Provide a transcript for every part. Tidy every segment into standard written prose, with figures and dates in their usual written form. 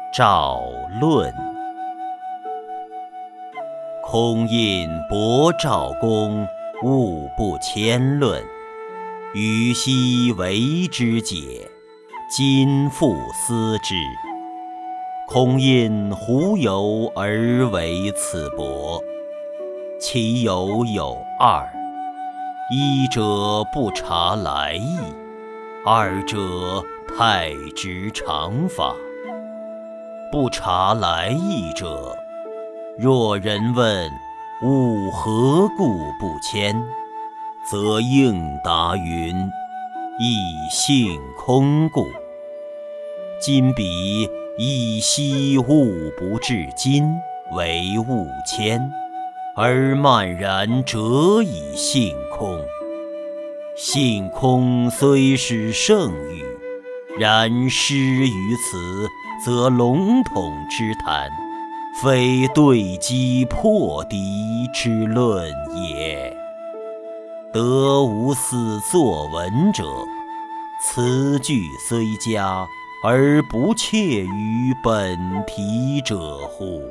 赵论。空印博赵公，务不迁论。予昔为之解，今复思之。空印胡由而为此博？其由有二：一者不察来意，二者太直常法。不察来意者，若人问吾何故不迁，则应答云：亦性空故。今彼以昔物不至今为物迁，而漫然辄以性空。性空虽是圣语，然失于此，则笼统之谈，非对机破敌之论也。得无此作文者，词句虽佳，而不切于本题者乎？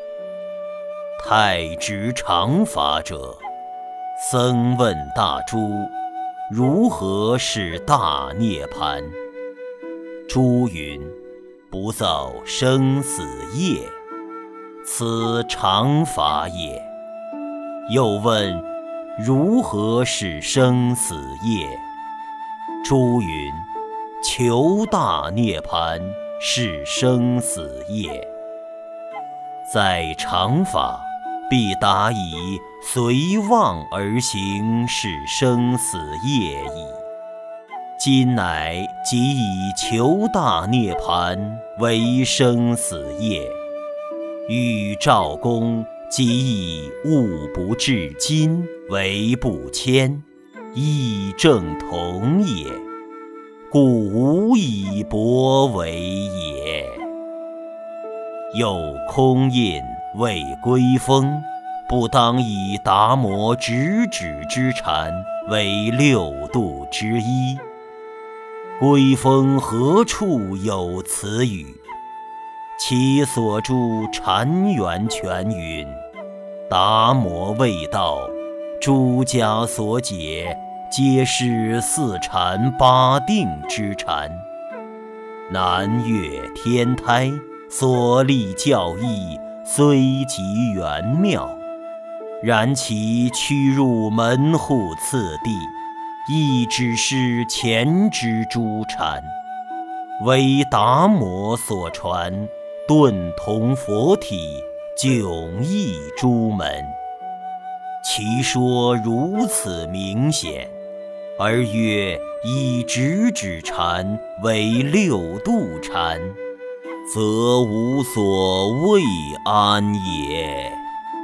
太直常法者，僧问大珠：如何是大涅盘？珠云：不造生死业，此常法也。又问：如何是生死业？珠云：求大涅盘是生死业。在常法，必答以随妄而行是生死业矣。今乃即以求大涅盘为生死业，与赵公即以物不至今为不迁，亦正同也。故无以博为也。又空印谓归风，不当以达摩直指之禅为六度之一。归风何处有此语？其所著《禅源泉》云：达摩谓道，诸家所解，皆是四禅八定之禅。南岳天台所立教义，虽极圆妙，然其趋入门户次第，亦只是前之诸禅。唯达摩所传，顿同佛体，迥异诸门。其说如此明显，而曰以直指禅为六度禅，则无所谓安也。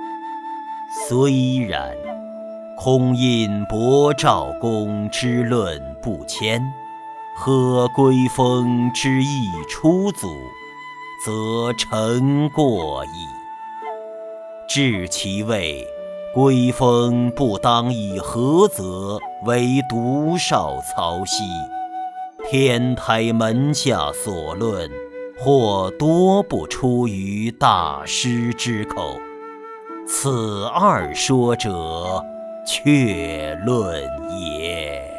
虽然，空印博赵公之论不迁，和归风之意出阻，则成过矣。至其谓归风不当以菏泽为独少曹溪，天台门下所论，或多不出于大师之口。此二说者，确论也。